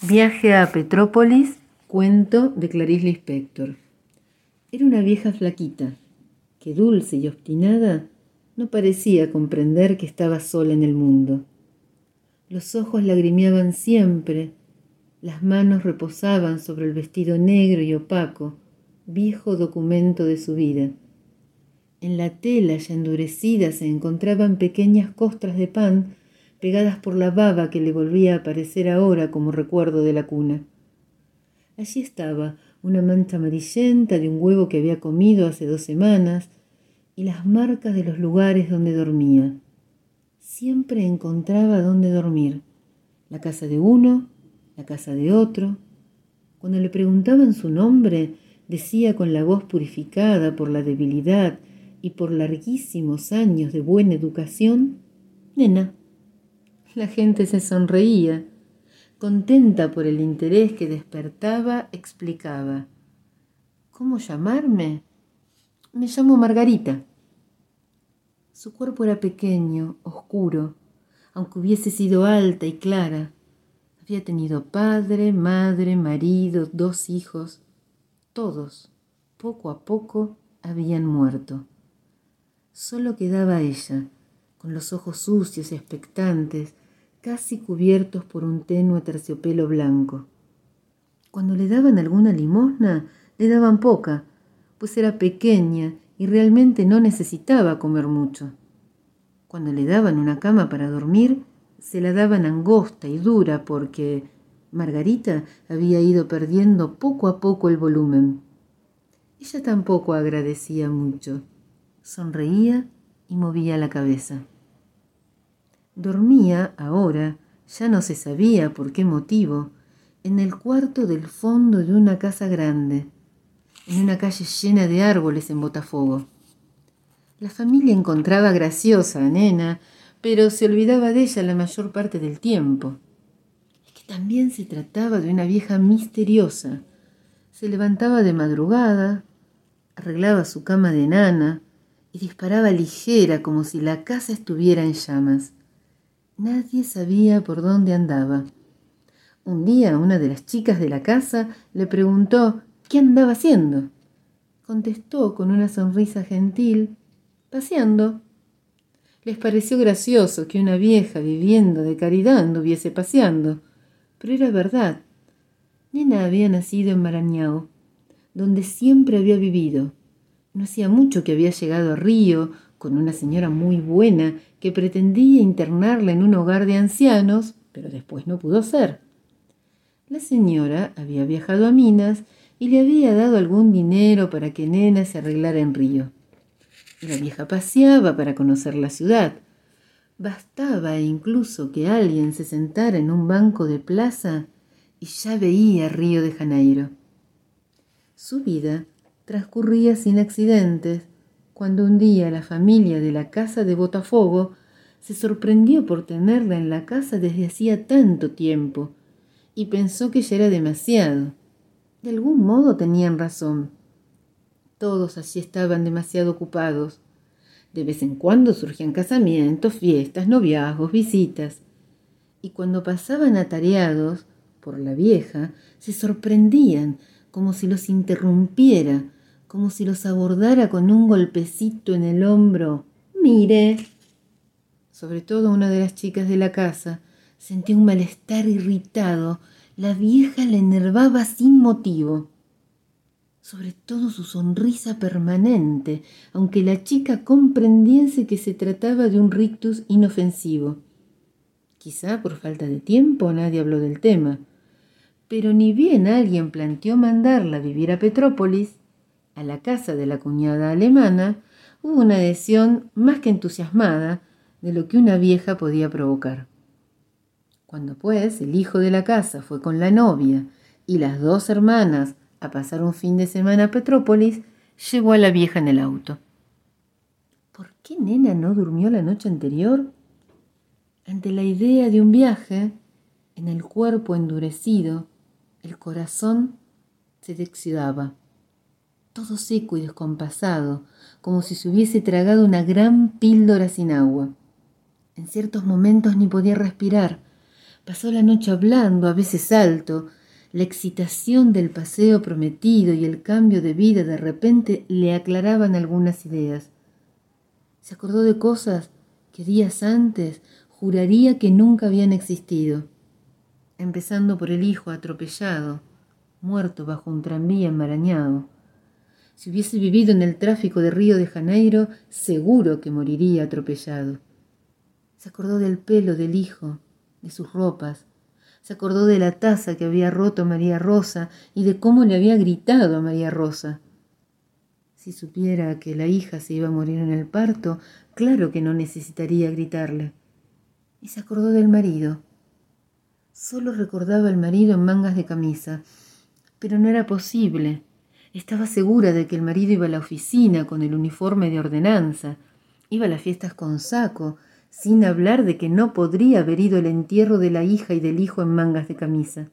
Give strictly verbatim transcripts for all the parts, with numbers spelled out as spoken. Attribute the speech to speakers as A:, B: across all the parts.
A: Viaje a Petrópolis, cuento de Clarice Lispector. Era una vieja flaquita, que dulce y obstinada no parecía comprender que estaba sola en el mundo. Los ojos lagrimeaban siempre, las manos reposaban sobre el vestido negro y opaco, viejo documento de su vida. En la tela ya endurecida se encontraban pequeñas costras de pan pegadas por la baba que le volvía a aparecer ahora como recuerdo de la cuna. Allí estaba una mancha amarillenta de un huevo que había comido hace dos semanas y las marcas de los lugares donde dormía. Siempre encontraba dónde dormir, la casa de uno, la casa de otro. Cuando le preguntaban su nombre, decía con la voz purificada por la debilidad y por larguísimos años de buena educación: «Nena». La gente se sonreía. Contenta por el interés que despertaba, explicaba: «¿Cómo llamarme? Me llamo Margarita». Su cuerpo era pequeño, oscuro, aunque hubiese sido alta y clara. Había tenido padre, madre, marido, dos hijos. Todos, poco a poco, habían muerto. Solo quedaba ella, con los ojos sucios y expectantes, casi cubiertos por un tenue terciopelo blanco. Cuando le daban alguna limosna, le daban poca, pues era pequeña y realmente no necesitaba comer mucho. Cuando le daban una cama para dormir, se la daban angosta y dura porque Margarita había ido perdiendo poco a poco el volumen. Ella tampoco agradecía mucho. Sonreía y movía la cabeza. Dormía ahora, ya no se sabía por qué motivo, en el cuarto del fondo de una casa grande, en una calle llena de árboles en Botafogo. La familia encontraba graciosa a Nena, pero se olvidaba de ella la mayor parte del tiempo. Es que también se trataba de una vieja misteriosa. Se levantaba de madrugada, arreglaba su cama de nana y disparaba ligera como si la casa estuviera en llamas. Nadie sabía por dónde andaba. Un día una de las chicas de la casa le preguntó qué andaba haciendo. Contestó con una sonrisa gentil: «Paseando». Les pareció gracioso que una vieja viviendo de caridad anduviese paseando, pero era verdad. Nena había nacido en Marañao, donde siempre había vivido. No hacía mucho que había llegado a Río con una señora muy buena que pretendía internarla en un hogar de ancianos, pero después no pudo ser. La señora había viajado a Minas y le había dado algún dinero para que Nena se arreglara en Río. Y la vieja paseaba para conocer la ciudad. Bastaba incluso que alguien se sentara en un banco de plaza y ya veía Río de Janeiro. Su vida transcurría sin accidentes, cuando un día la familia de la casa de Botafogo se sorprendió por tenerla en la casa desde hacía tanto tiempo y pensó que ya era demasiado. De algún modo tenían razón. Todos allí estaban demasiado ocupados. De vez en cuando surgían casamientos, fiestas, noviazgos, visitas. Y cuando pasaban atareados por la vieja, se sorprendían como si los interrumpiera, como si los abordara con un golpecito en el hombro. «Mire». Sobre todo una de las chicas de la casa sentía un malestar irritado. La vieja la enervaba sin motivo. Sobre todo su sonrisa permanente, aunque la chica comprendiese que se trataba de un rictus inofensivo. Quizá por falta de tiempo nadie habló del tema, pero ni bien alguien planteó mandarla a vivir a Petrópolis, a la casa de la cuñada alemana, hubo una adhesión más que entusiasmada de lo que una vieja podía provocar. Cuando pues el hijo de la casa fue con la novia y las dos hermanas a pasar un fin de semana a Petrópolis, llevó a la vieja en el auto. ¿Por qué Nena no durmió la noche anterior? Ante la idea de un viaje, en el cuerpo endurecido, el corazón se le exudaba, todo seco y descompasado, como si se hubiese tragado una gran píldora sin agua. En ciertos momentos ni podía respirar. Pasó la noche hablando, a veces alto. La excitación del paseo prometido y el cambio de vida de repente le aclaraban algunas ideas. Se acordó de cosas que días antes juraría que nunca habían existido, empezando por el hijo atropellado, muerto bajo un tranvía enmarañado. Si hubiese vivido en el tráfico de Río de Janeiro, seguro que moriría atropellado. Se acordó del pelo del hijo, de sus ropas. Se acordó de la taza que había roto María Rosa y de cómo le había gritado a María Rosa. Si supiera que la hija se iba a morir en el parto, claro que no necesitaría gritarle. Y se acordó del marido. Solo recordaba al marido en mangas de camisa, pero no era posible. Estaba segura de que el marido iba a la oficina con el uniforme de ordenanza, iba a las fiestas con saco, sin hablar de que no podría haber ido al entierro de la hija y del hijo en mangas de camisa.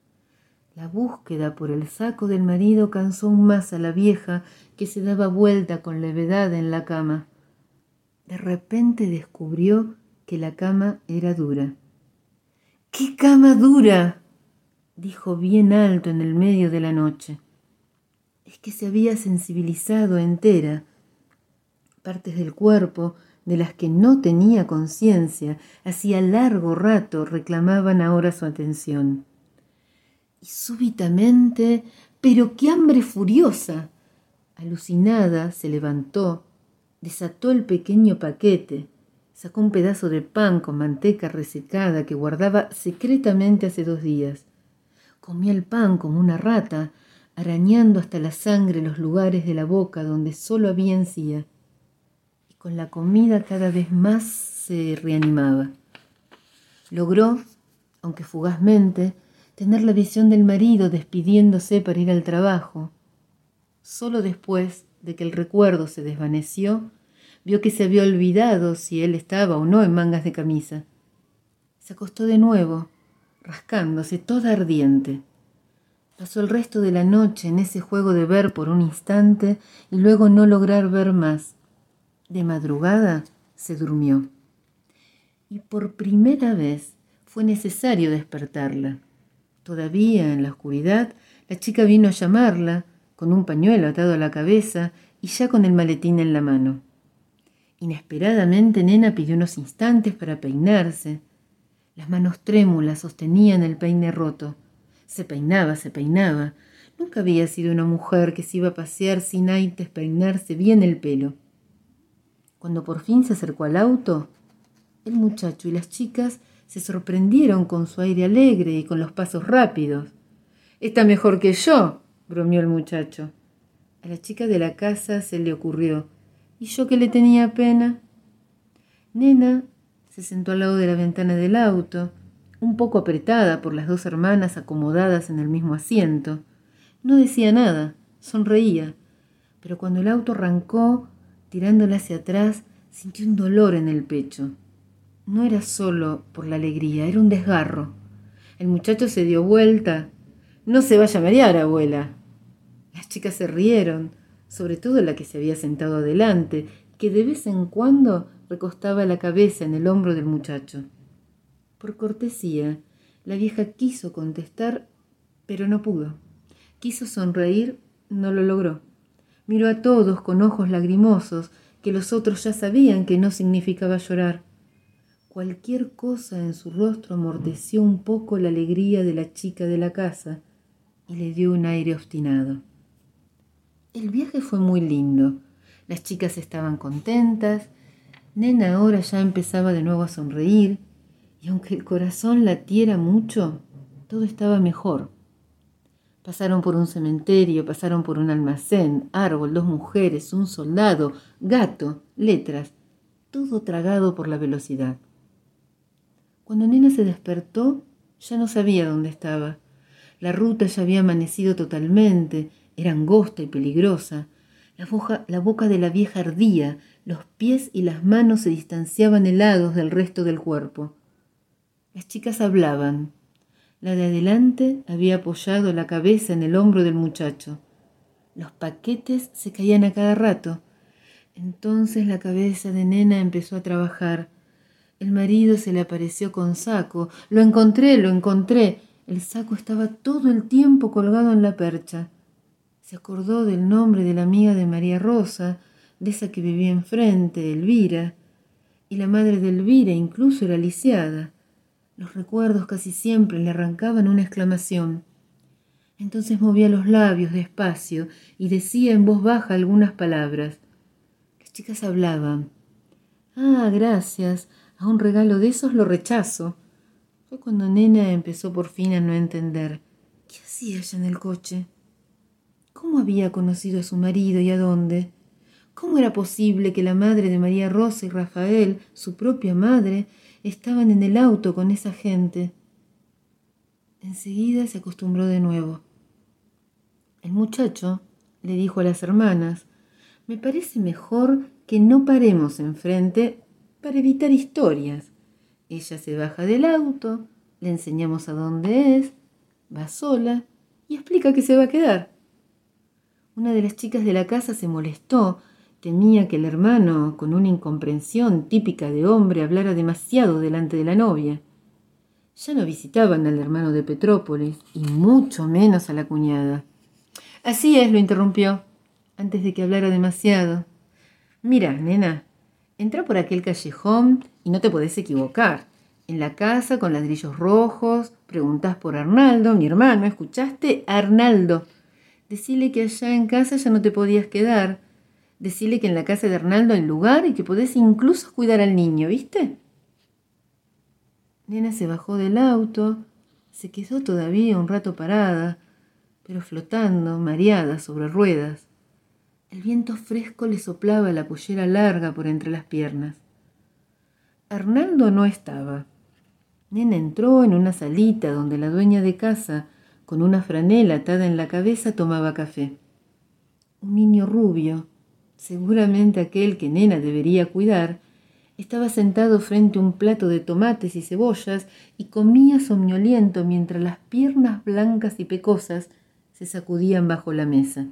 A: La búsqueda por el saco del marido cansó aún más a la vieja, que se daba vuelta con levedad en la cama. De repente descubrió que la cama era dura. ¡Qué cama dura!, dijo bien alto en el medio de la noche. Es que se había sensibilizado entera. Partes del cuerpo de las que no tenía conciencia hacía largo rato reclamaban ahora su atención. Y súbitamente, ¡pero qué hambre furiosa! Alucinada, se levantó, desató el pequeño paquete, sacó un pedazo de pan con manteca resecada que guardaba secretamente hace dos días. Comió el pan como una rata, arañando hasta la sangre los lugares de la boca donde solo había encía. Y con la comida cada vez más se reanimaba. Logró, aunque fugazmente, tener la visión del marido despidiéndose para ir al trabajo. Solo después de que el recuerdo se desvaneció, vio que se había olvidado si él estaba o no en mangas de camisa. Se acostó de nuevo, rascándose, toda ardiente. Pasó el resto de la noche en ese juego de ver por un instante y luego no lograr ver más. De madrugada se durmió. Y por primera vez fue necesario despertarla. Todavía en la oscuridad, la chica vino a llamarla, con un pañuelo atado a la cabeza y ya con el maletín en la mano. Inesperadamente, Nena pidió unos instantes para peinarse. Las manos trémulas sostenían el peine roto. Se peinaba, se peinaba. Nunca había sido una mujer que se iba a pasear sin antes peinarse bien el pelo. Cuando por fin se acercó al auto, el muchacho y las chicas se sorprendieron con su aire alegre y con los pasos rápidos. «Está mejor que yo», bromeó el muchacho. A la chica de la casa se le ocurrió: «¿Y yo que le tenía pena?». Nena se sentó al lado de la ventana del auto, un poco apretada por las dos hermanas acomodadas en el mismo asiento. No decía nada, sonreía, pero cuando el auto arrancó, tirándola hacia atrás, sintió un dolor en el pecho. No era solo por la alegría, era un desgarro. El muchacho se dio vuelta. «No se vaya a marear, abuela». Las chicas se rieron, sobre todo la que se había sentado adelante, que de vez en cuando recostaba la cabeza en el hombro del muchacho. Por cortesía, la vieja quiso contestar, pero no pudo. Quiso sonreír, no lo logró. Miró a todos con ojos lagrimosos, que los otros ya sabían que no significaba llorar. Cualquier cosa en su rostro amorteció un poco la alegría de la chica de la casa y le dio un aire obstinado. El viaje fue muy lindo. Las chicas estaban contentas. Nena ahora ya empezaba de nuevo a sonreír, y aunque el corazón latiera mucho, todo estaba mejor. Pasaron por un cementerio, pasaron por un almacén, árbol, dos mujeres, un soldado, gato, letras, todo tragado por la velocidad. Cuando Nena se despertó, ya no sabía dónde estaba. La ruta ya había amanecido totalmente, era angosta y peligrosa. La boca, la boca de la vieja ardía, los pies y las manos se distanciaban helados del resto del cuerpo. Las chicas hablaban. La de adelante había apoyado la cabeza en el hombro del muchacho. Los paquetes se caían a cada rato. Entonces la cabeza de Nena empezó a trabajar. El marido se le apareció con saco. Lo encontré, lo encontré. El saco estaba todo el tiempo colgado en la percha. Se acordó del nombre de la amiga de María Rosa, de esa que vivía enfrente, Elvira. Y la madre de Elvira incluso era lisiada. Los recuerdos casi siempre le arrancaban una exclamación. Entonces movía los labios despacio y decía en voz baja algunas palabras. Las chicas hablaban. Ah, gracias. A un regalo de esos lo rechazo. Fue cuando Nena empezó por fin a no entender. ¿Qué hacía ella en el coche? ¿Cómo había conocido a su marido y a dónde? ¿Cómo era posible que la madre de María Rosa y Rafael, su propia madre, estaban en el auto con esa gente? Enseguida se acostumbró de nuevo. El muchacho le dijo a las hermanas, me parece mejor que no paremos enfrente para evitar historias. Ella se baja del auto, le enseñamos a dónde es, va sola y explica que se va a quedar. Una de las chicas de la casa se molestó, temía que el hermano, con una incomprensión típica de hombre, hablara demasiado delante de la novia. Ya no visitaban al hermano de Petrópolis y mucho menos a la cuñada. Así es, lo interrumpió, antes de que hablara demasiado. Mira, nena, entra por aquel callejón y no te podés equivocar. En la casa con ladrillos rojos, preguntás por Arnaldo, mi hermano, ¿escuchaste? Arnaldo. Decile que allá en casa ya no te podías quedar. Decile que en la casa de Arnaldo hay lugar y que podés incluso cuidar al niño, ¿viste? Nena se bajó del auto, se quedó todavía un rato parada, pero flotando, mareada sobre ruedas. El viento fresco le soplaba la pollera larga por entre las piernas. Arnaldo no estaba. Nena entró en una salita donde la dueña de casa, con una franela atada en la cabeza, tomaba café. Un niño rubio, seguramente aquel que Nena debería cuidar, estaba sentado frente a un plato de tomates y cebollas y comía somnoliento mientras las piernas blancas y pecosas se sacudían bajo la mesa.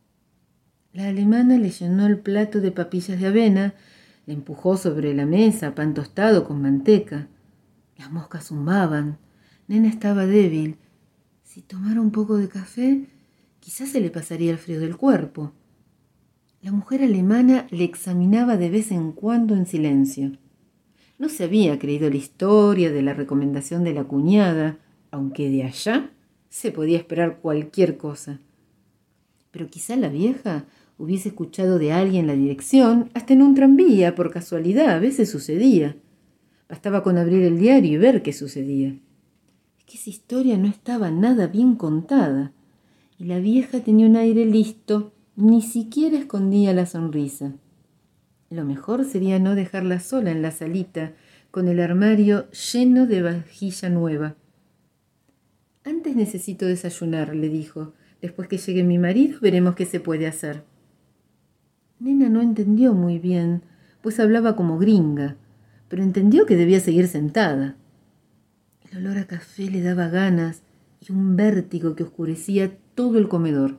A: La alemana le llenó el plato de papillas de avena, le empujó sobre la mesa pan tostado con manteca. Las moscas zumbaban. Nena estaba débil. Si tomara un poco de café, quizás se le pasaría el frío del cuerpo. La mujer alemana le examinaba de vez en cuando en silencio. No se había creído la historia de la recomendación de la cuñada, aunque de allá se podía esperar cualquier cosa. Pero quizá la vieja hubiese escuchado de alguien la dirección, hasta en un tranvía, por casualidad, a veces sucedía. Bastaba con abrir el diario y ver qué sucedía. Es que esa historia no estaba nada bien contada, y la vieja tenía un aire listo, ni siquiera escondía la sonrisa. Lo mejor sería no dejarla sola en la salita, con el armario lleno de vajilla nueva. Antes necesito desayunar, le dijo. Después que llegue mi marido veremos qué se puede hacer. Nena no entendió muy bien, pues hablaba como gringa, pero entendió que debía seguir sentada. El olor a café le daba ganas y un vértigo que oscurecía todo el comedor.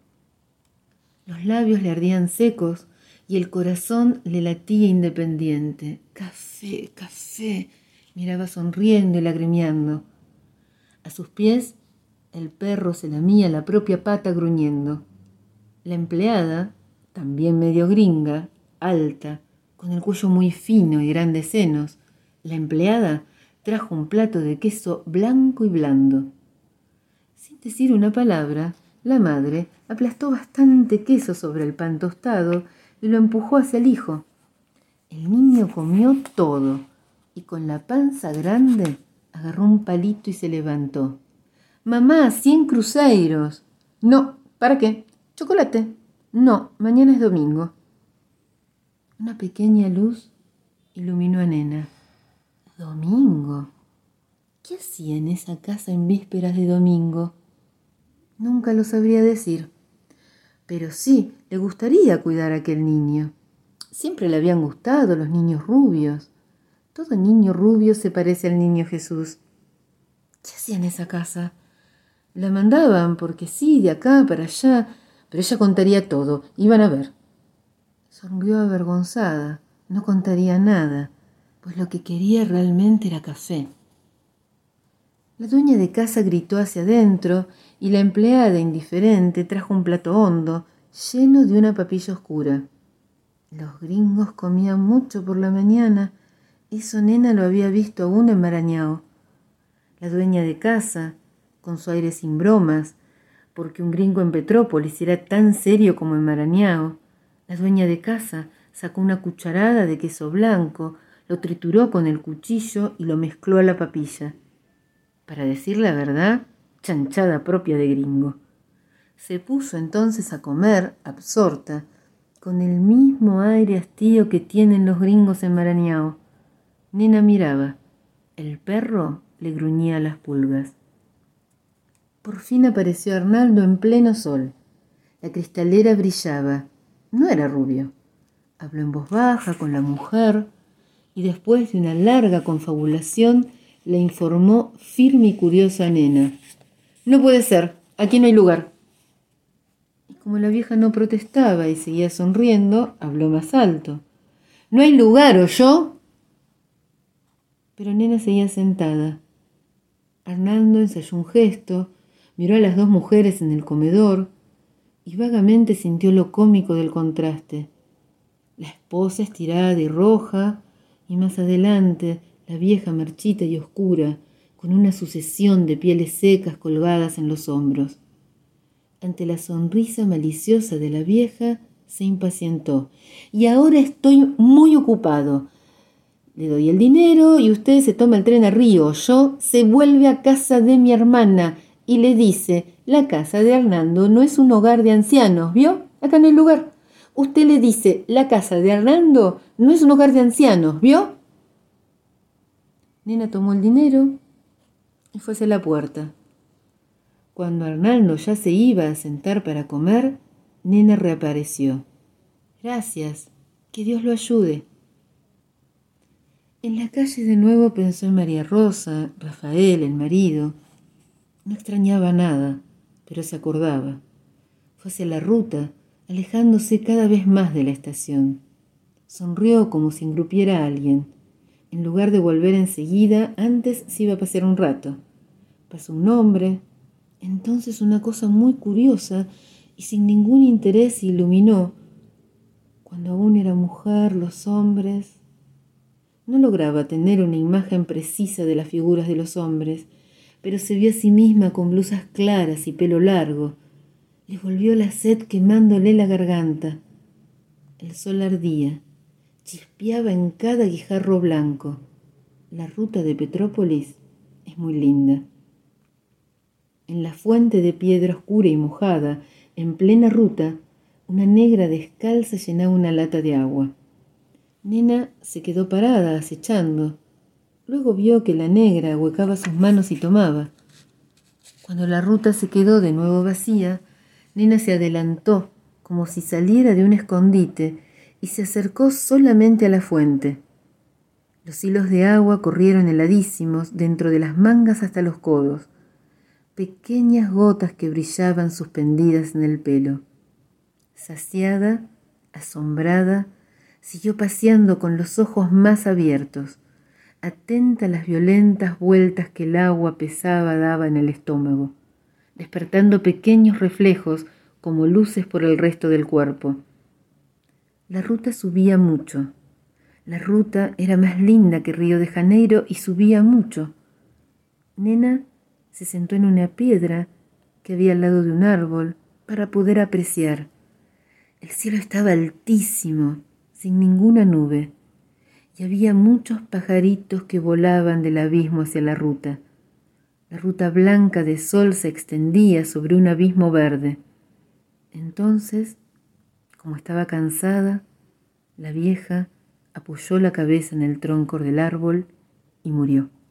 A: Los labios le ardían secos y el corazón le latía independiente. Café, café, miraba sonriendo y lagrimeando. A sus pies, el perro se lamía la propia pata gruñendo. La empleada, también medio gringa, alta, con el cuello muy fino y grandes senos, la empleada trajo un plato de queso blanco y blando. Sin decir una palabra, la madre aplastó bastante queso sobre el pan tostado y lo empujó hacia el hijo. El niño comió todo y con la panza grande agarró un palito y se levantó. «Mamá, cien cruzeiros». «No, ¿para qué? ¿Chocolate?» «No, mañana es domingo». Una pequeña luz iluminó a Nena. ¿Domingo? ¿Qué hacía en esa casa en vísperas de domingo? Nunca lo sabría decir. Pero sí, le gustaría cuidar a aquel niño. Siempre le habían gustado los niños rubios. Todo niño rubio se parece al niño Jesús. ¿Qué hacía en esa casa? La mandaban porque sí, de acá para allá, pero ella contaría todo. Iban a ver. Sonrió avergonzada. No contaría nada. pues lo que quería realmente era café. La dueña de casa gritó hacia adentro y la empleada, indiferente, trajo un plato hondo, lleno de una papilla oscura. Los gringos comían mucho por la mañana. Eso Nena lo había visto aún en Marañao. La dueña de casa, con su aire sin bromas, porque un gringo en Petrópolis era tan serio como en Marañao, la dueña de casa sacó una cucharada de queso blanco, lo trituró con el cuchillo y lo mezcló a la papilla. Para decir la verdad, chanchada propia de gringo. Se puso entonces a comer, absorta, con el mismo aire hastío que tienen los gringos en Marañao. Nena miraba. El perro le gruñía las pulgas. Por fin apareció Arnaldo en pleno sol. La cristalera brillaba. No era rubio. Habló en voz baja con la mujer y después de una larga confabulación le informó firme y curiosa a Nena. No puede ser, aquí no hay lugar. Y como la vieja no protestaba y seguía sonriendo, habló más alto. No hay lugar, ¿oyó? Pero Nena seguía sentada. Arnaldo ensayó un gesto, miró a las dos mujeres en el comedor y vagamente sintió lo cómico del contraste. La esposa estirada y roja, y más adelante la vieja marchita y oscura, con una sucesión de pieles secas colgadas en los hombros. Ante la sonrisa maliciosa de la vieja, se impacientó. Y ahora estoy muy ocupado. Le doy el dinero y usted se toma el tren a Río. Yo se vuelve a casa de mi hermana y le dice, la casa de Hernando no es un hogar de ancianos, ¿vio? Acá no hay lugar. Usted le dice, la casa de Hernando no es un hogar de ancianos, ¿vio? Nena tomó el dinero y fue hacia la puerta. Cuando Arnaldo ya se iba a sentar para comer, Nena reapareció. Gracias, que Dios lo ayude. En la calle de nuevo pensó en María Rosa, Rafael, el marido. No extrañaba nada, pero se acordaba. Fue hacia la ruta, alejándose cada vez más de la estación. Sonrió como si engrupiera a alguien. En lugar de volver enseguida, antes se iba a pasear un rato. Pasó un hombre, entonces una cosa muy curiosa y sin ningún interés se iluminó. Cuando aún era mujer, los hombres... No lograba tener una imagen precisa de las figuras de los hombres, pero se vio a sí misma con blusas claras y pelo largo. Le volvió la sed quemándole la garganta. El sol ardía, chispeaba en cada guijarro blanco. La ruta de Petrópolis es muy linda. En la fuente de piedra oscura y mojada, en plena ruta, una negra descalza llenaba una lata de agua. Nena se quedó parada, acechando. Luego vio que la negra ahuecaba sus manos y tomaba. Cuando la ruta se quedó de nuevo vacía, Nena se adelantó, como si saliera de un escondite, y se acercó solamente a la fuente. Los hilos de agua corrieron heladísimos dentro de las mangas hasta los codos, pequeñas gotas que brillaban suspendidas en el pelo. Saciada, asombrada, siguió paseando con los ojos más abiertos, atenta a las violentas vueltas que el agua pesada daba en el estómago, despertando pequeños reflejos como luces por el resto del cuerpo. La ruta subía mucho. La ruta era más linda que Río de Janeiro y subía mucho. Nena se sentó en una piedra que había al lado de un árbol para poder apreciar. El cielo estaba altísimo, sin ninguna nube, y había muchos pajaritos que volaban del abismo hacia la ruta. La ruta blanca de sol se extendía sobre un abismo verde. Entonces, como estaba cansada, la vieja apoyó la cabeza en el tronco del árbol y murió.